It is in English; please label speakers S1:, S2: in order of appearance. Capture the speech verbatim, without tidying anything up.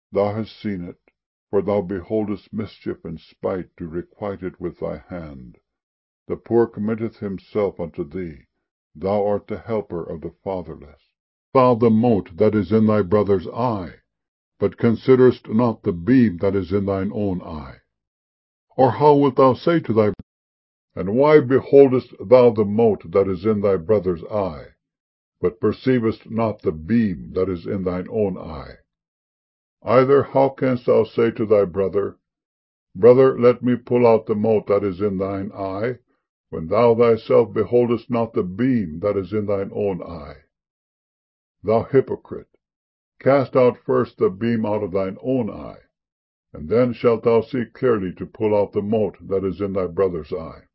S1: thou hast seen it, for thou beholdest mischief and spite to requite it with thy hand. The poor committeth himself unto thee, thou art the helper of the fatherless. Thou the mote that is in thy brother's eye, but considerest not the beam that is in thine own eye. Or how wilt thou say to thy And why beholdest thou the mote that is in thy brother's eye, but perceivest not the beam that is in thine own eye? Either how canst thou say to thy brother, Brother, let me pull out the mote that is in thine eye, when thou thyself beholdest not the beam that is in thine own eye? Thou hypocrite, cast out first the beam out of thine own eye, and then shalt thou see clearly to pull out the mote that is in thy brother's eye.